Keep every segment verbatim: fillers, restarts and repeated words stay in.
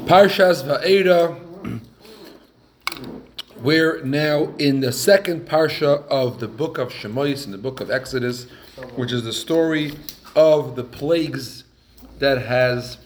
Parshas Va'era. We're now in the second parsha of the book of Shemos, in the book of Exodus, which is the story of the plagues that has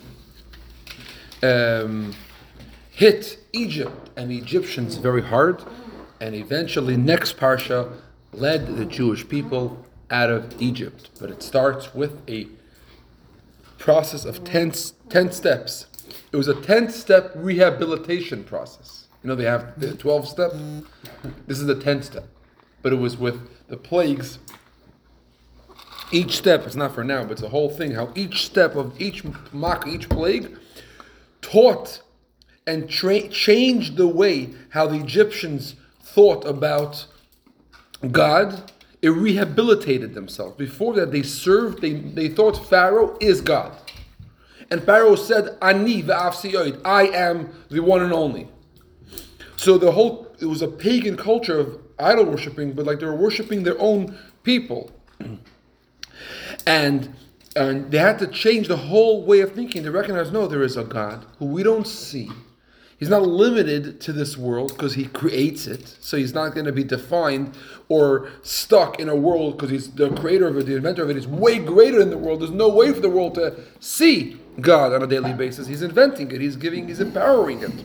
um, hit Egypt and the Egyptians very hard, and eventually next parsha led the Jewish people out of Egypt. But it starts with a process of ten, ten steps. It was a ten-step rehabilitation process. You know, they have the twelve steps. This is the tenth step. But it was with the plagues. Each step, it's not for now, but it's a whole thing, how each step of each mock, each plague, taught and tra- changed the way how the Egyptians thought about God. It rehabilitated themselves. Before that, they served, they, they thought Pharaoh is God. And Pharaoh said, Ani v'afsiyoid, I am the one and only. So the whole, it was a pagan culture of idol worshipping, but like they were worshipping their own people. And, and they had to change the whole way of thinking to recognize, no, there is a God who we don't see. He's not limited to this world because he creates it. So he's not going to be defined or stuck in a world because he's the creator of it, the inventor of it. He's way greater than the world. There's no way for the world to see God on a daily basis. He's inventing it. He's giving, he's empowering it.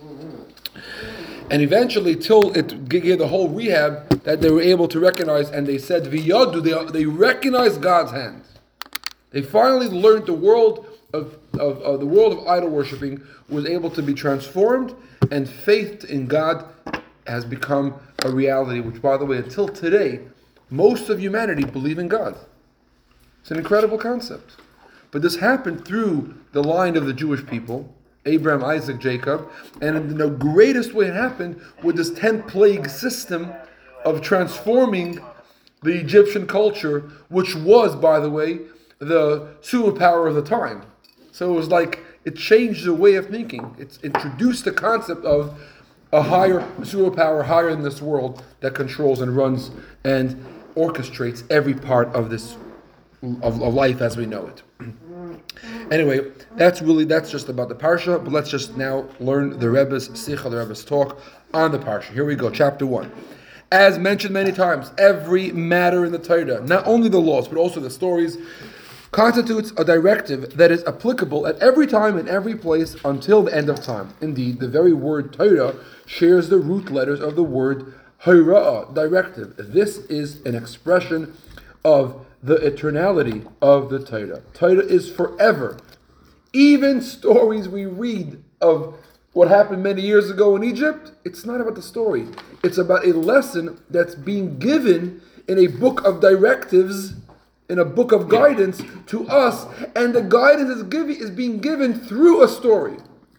And eventually, till it gave the whole rehab, that they were able to recognize, and they said, V'yadu, they, they recognized God's hand. They finally learned the world of, of, of the world of idol worshipping was able to be transformed, and faith in God has become a reality, which, by the way, until today, most of humanity believe in God. It's an incredible concept. But this happened through the line of the Jewish people, Abraham, Isaac, Jacob, and in the greatest way it happened with this ten plague system of transforming the Egyptian culture, which was, by the way, the superpower of the time. So it was like, it changed the way of thinking. It's introduced the concept of a higher superpower, higher in this world, that controls and runs and orchestrates every part of this, of, of life as we know it. Anyway, that's really, that's just about the Parsha, but let's just now learn the Rebbe's Sicha, the Rebbe's talk on the Parsha. Here we go, chapter one. As mentioned many times, every matter in the Torah, not only the laws, but also the stories, constitutes a directive that is applicable at every time and every place until the end of time. Indeed, the very word Torah shares the root letters of the word Hora'ah, directive. This is an expression of the eternality of the Torah. Torah is forever. Even stories we read of what happened many years ago in Egypt, it's not about the story. It's about a lesson that's being given in a book of directives, in a book of guidance to us, and the guidance is, giving, is being given through a story.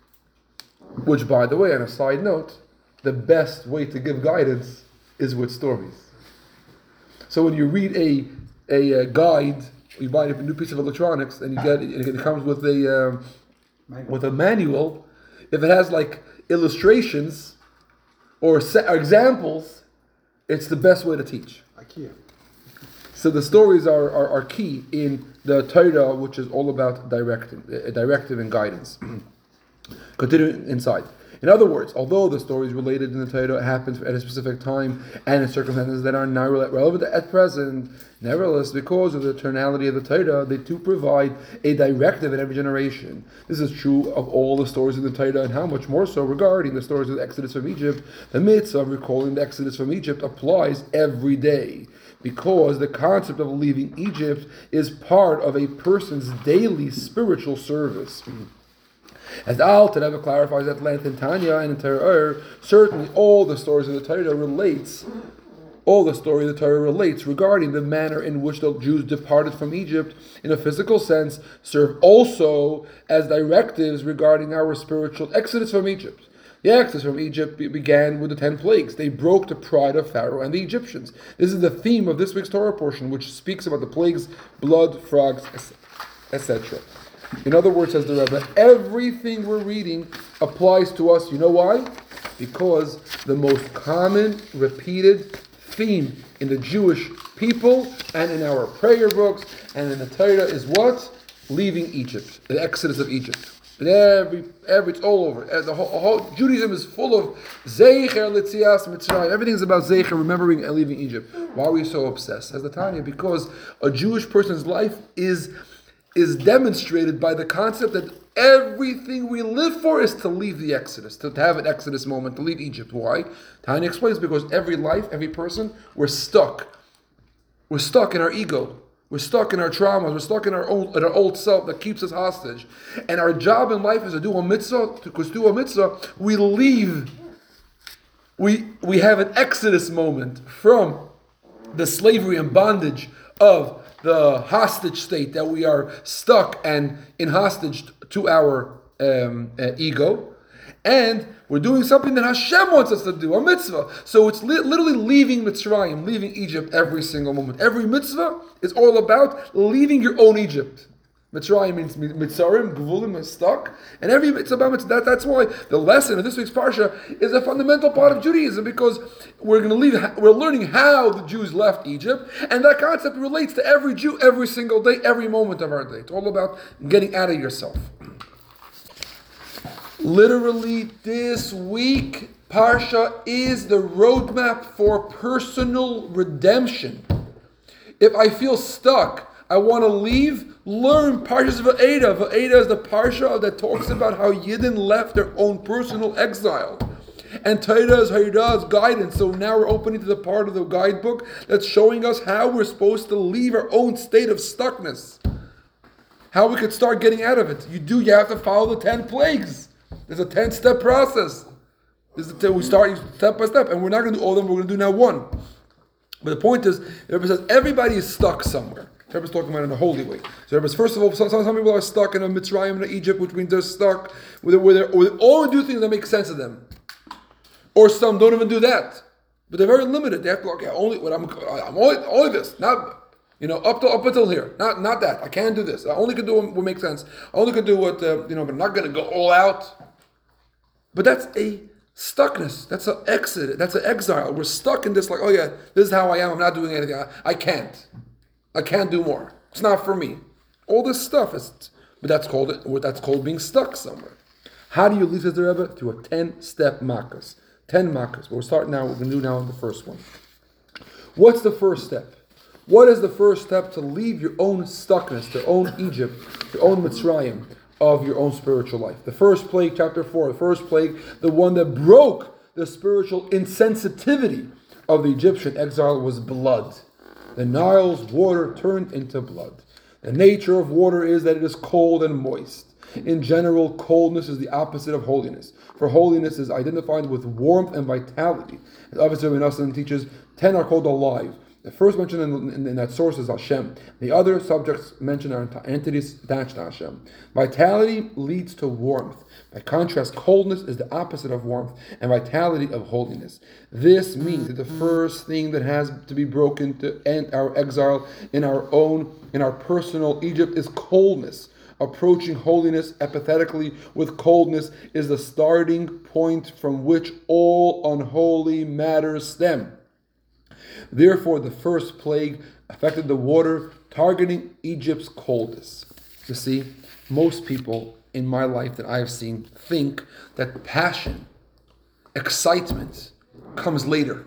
Which, by the way, on a side note, the best way to give guidance is with stories. So when you read a a uh, guide, you buy a new piece of electronics, and you get it comes with a uh, with a manual. If it has like illustrations or, se- or examples, it's the best way to teach. IKEA. So the stories are, are, are key in the Torah, which is all about directing, uh, directive and guidance. Continue inside. In other words, although the story is related in the Torah, it happens at a specific time and in circumstances that are not relevant at present, nevertheless, because of the eternality of the Torah, they too provide a directive in every generation. This is true of all the stories in the Torah, and how much more so regarding the stories of the Exodus from Egypt. The mitzvah of recalling the Exodus from Egypt applies every day, because the concept of leaving Egypt is part of a person's daily spiritual service. As the Alter Rebbe clarifies at length in Tanya and in Torah, certainly all the stories of the Torah relates, all the story of the Torah relates regarding the manner in which the Jews departed from Egypt in a physical sense, serve also as directives regarding our spiritual exodus from Egypt. The exodus from Egypt began with the ten plagues. They broke the pride of Pharaoh and the Egyptians. This is the theme of this week's Torah portion, which speaks about the plagues, blood, frogs, et cetera. In other words, says the Rebbe, everything we're reading applies to us. You know why? Because the most common, repeated theme in the Jewish people and in our prayer books and in the Torah is what? Leaving Egypt, the exodus of Egypt. And every, every, it's all over. The whole, whole Judaism is full of Zeicher Litzias Mitzrayim. Everything is about Zeicher, remembering and leaving Egypt. Why are we so obsessed? As the Tanya, because a Jewish person's life is, is demonstrated by the concept that everything we live for is to leave the Exodus, to, to have an Exodus moment, to leave Egypt. Why? Tanya explains, because every life, every person, we're stuck. We're stuck in our ego. We're stuck in our traumas. We're stuck in our old, in our old self that keeps us hostage. And our job in life is to do a mitzvah. Because to do a mitzvah, we leave. We we have an exodus moment from the slavery and bondage of the hostage state that we are stuck and in hostage to our um, uh, ego. And we're doing something that Hashem wants us to do, a mitzvah. So it's li- literally leaving Mitzrayim, leaving Egypt every single moment. Every mitzvah is all about leaving your own Egypt. Mitzrayim means Mitzarim, Gvulim is stuck. And every mitzvah about mitzvah, that, that's why the lesson of this week's Parsha is a fundamental part of Judaism, because we're going to leave, we're learning how the Jews left Egypt, and that concept relates to every Jew every single day, every moment of our day. It's all about getting out of yourself. Literally, this week, Parsha is the roadmap for personal redemption. If I feel stuck, I want to leave, learn Parshas Va'eda. Va'eda is the Parsha that talks about how Yidden left their own personal exile. And Torah is Hayda's guidance. So now we're opening to the part of the guidebook that's showing us how we're supposed to leave our own state of stuckness. How we could start getting out of it. You do, you have to follow the ten plagues. There's a ten-step process. This is we start step by step, and we're not going to do all of them. We're going to do now one. But the point is, the Rebbe says everybody is stuck somewhere. The Rebbe is talking about it in a holy way. So the Rebbe says, first of all, some, some people are stuck in a Mitzrayim in Egypt, which means they're stuck where they, where they all do things that make sense to them, or some don't even do that. But they're very limited. They have to okay, only what I'm, I'm only, only this, not. You know, up to up until here, not not that. I can't do this. I only can do what makes sense. I only can do what uh, you know, but I'm not going to go all out. But that's a stuckness. That's an exit. That's an exile. We're stuck in this. Like, oh yeah, this is how I am. I'm not doing anything. I, I can't. I can't do more. It's not for me. All this stuff is. But that's called it. That's called being stuck somewhere. How do you leave, says the Rebbe? Through a ten-step makas. Ten makas. We'll start now. We're going to do now the first one. What's the first step? What is the first step to leave your own stuckness, your own Egypt, your own Mitzrayim of your own spiritual life? The first plague, chapter four, the first plague, the one that broke the spiritual insensitivity of the Egyptian exile was blood. The Nile's water turned into blood. The nature of water is that it is cold and moist. In general, coldness is the opposite of holiness. For holiness is identified with warmth and vitality. As obviously Rabbi teaches, ten are called alive. The first mention in, in, in that source is Hashem. The other subjects mentioned are entities attached to Hashem. Vitality leads to warmth. By contrast, coldness is the opposite of warmth and vitality of holiness. This means that the first thing that has to be broken to end our exile in our own, in our personal Egypt is coldness. Approaching holiness empathetically with coldness is the starting point from which all unholy matters stem. Therefore, the first plague affected the water, targeting Egypt's coldness. You see, most people in my life that I have seen think that passion, excitement, comes later.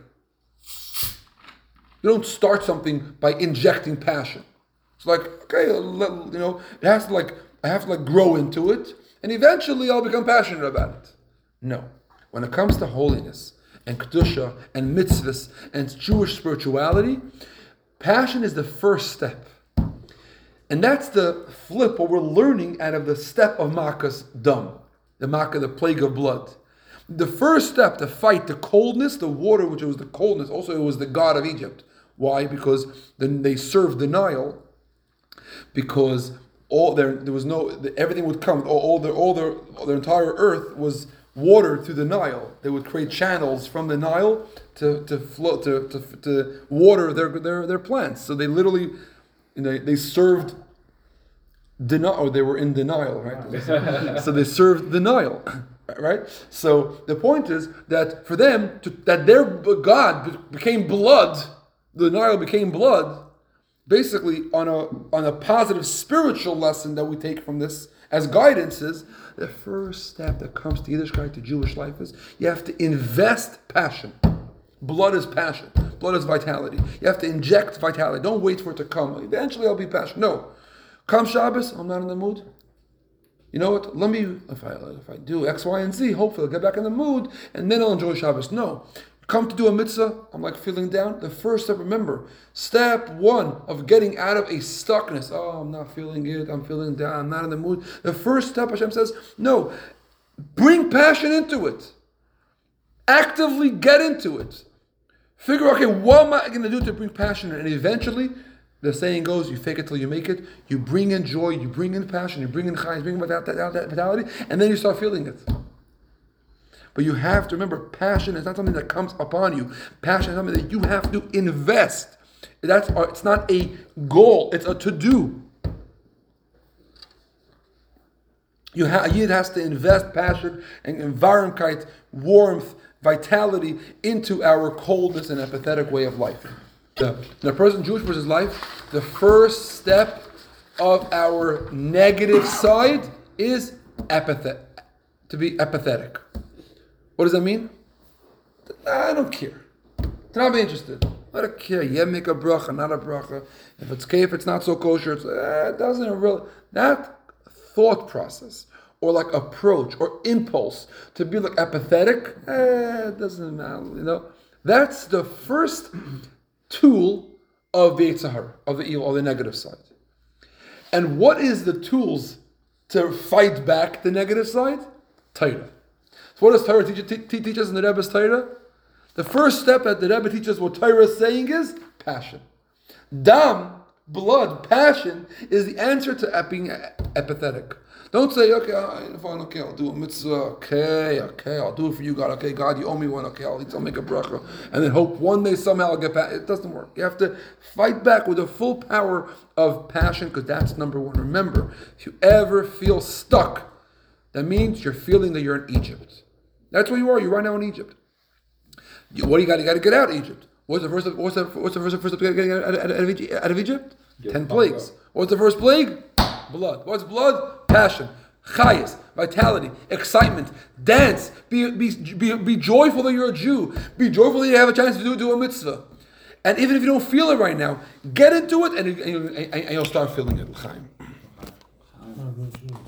You don't start something by injecting passion. It's like, okay, you know, it has to like, I have to like grow into it, and eventually I'll become passionate about it. No. When it comes to holiness, and Kedusha, and mitzvahs, and Jewish spirituality, passion is the first step. And that's the flip, what we're learning out of the step of Makas Dam, the Makkah, the plague of blood. The first step to fight the coldness, the water, which was the coldness, also it was the god of Egypt. Why? Because then they served the Nile, because all there there was no, everything would come, all, all their, all their, all their entire earth was water through the Nile. They would create channels from the Nile to to flow to to, to water their, their their plants. So they literally, you know, they served denial. Or they were in denial, right? So they served the Nile, right? So the point is that for them to, that their God became blood, the Nile became blood. Basically, on a on a positive spiritual lesson that we take from this, as guidances, the first step that comes to Yiddishkeit, to Jewish life, is you have to invest passion. Blood is passion. Blood is vitality. You have to inject vitality. Don't wait for it to come. Eventually I'll be passionate. No. Come Shabbos, I'm not in the mood. You know what? Let me, if I if I do X, Y, and Z, hopefully I'll get back in the mood, and then I'll enjoy Shabbos. No. Come to do a mitzvah, I'm like feeling down. The first step, remember, step one of getting out of a stuckness. Oh, I'm not feeling it. I'm feeling down. I'm not in the mood. The first step, Hashem says, no, bring passion into it. Actively get into it. Figure, okay, what am I going to do to bring passion? And eventually, the saying goes, you fake it till you make it. You bring in joy, you bring in passion, you bring in chayim, you bring in vitality, and then you start feeling it. But you have to remember, passion is not something that comes upon you. Passion is something that you have to invest. That's it's not a goal; it's a to-do. You ha- Yid has to invest passion and environment, warmth, vitality into our coldness and apathetic way of life. The, the person, Jewish person's life, the first step of our negative side is apathet, to be apathetic. What does that mean? I don't care. To not be interested. I don't care. Yeah, make a bracha, not a bracha. If it's kef, it's not so kosher. It's, uh, it doesn't really. That thought process or like approach or impulse to be like apathetic, eh, it doesn't matter. You know, that's the first tool of the Yetzer Hara, of the evil, of the negative side. And what is the tools to fight back the negative side? Torah. So what does Torah teach, te- teach us in the Rebbe's Torah? The first step that the Rebbe teaches what Torah is saying is passion. Dam, blood, passion, is the answer to being apathetic. Don't say, okay, fine, okay, I'll do a mitzvah, okay, okay, I'll do it for you, God, okay, God, you owe me one, okay, I'll, I'll make a bracha, and then hope one day somehow I'll get back. It doesn't work. You have to fight back with the full power of passion, because that's number one. Remember, if you ever feel stuck, that means you're feeling that you're in Egypt. That's where you are. You're right now in Egypt. You, what do you got? You got to get out of Egypt. What's the first? What's the what's the first? First getting out, out, out, of, out of Egypt? Get Ten plagues. Up. What's the first plague? Blood. What's blood? Passion, chayas, vitality, excitement, dance. Be be be be joyful that you're a Jew. Be joyful that you have a chance to do do a mitzvah. And even if you don't feel it right now, get into it, and, and, and, and you'll start feeling it. Chaim.